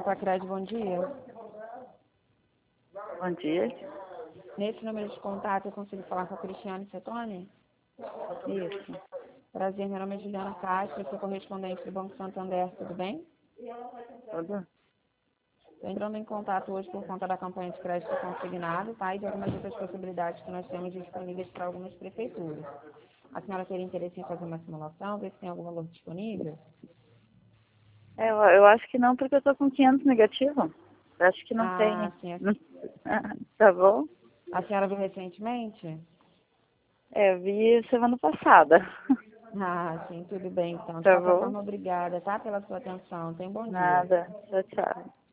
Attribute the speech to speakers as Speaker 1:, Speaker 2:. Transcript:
Speaker 1: Sampa Crédito, bom dia.
Speaker 2: Bom dia.
Speaker 1: Nesse número de contato eu consigo falar com a Cristiane Setoni?
Speaker 2: Isso.
Speaker 1: Prazer, meu nome é Juliana Castro, eu sou correspondente do Banco Santander, tudo bem?
Speaker 2: Tudo?
Speaker 1: Estou entrando em contato hoje por conta da campanha de crédito consignado, tá? E de algumas outras possibilidades que nós temos disponíveis para algumas prefeituras. A senhora teria interesse em fazer uma simulação, ver se tem algum valor disponível?
Speaker 2: Eu acho que não, porque eu tô com 500 negativo. Eu acho que não tem.
Speaker 1: Sim.
Speaker 2: Tá bom?
Speaker 1: A senhora viu recentemente?
Speaker 2: Eu vi semana passada.
Speaker 1: Sim, tudo bem então. De
Speaker 2: Tá
Speaker 1: qualquer
Speaker 2: bom?
Speaker 1: forma, obrigada, tá? Pela sua atenção. Tenha um bom dia.
Speaker 2: Nada. Tchau, tchau.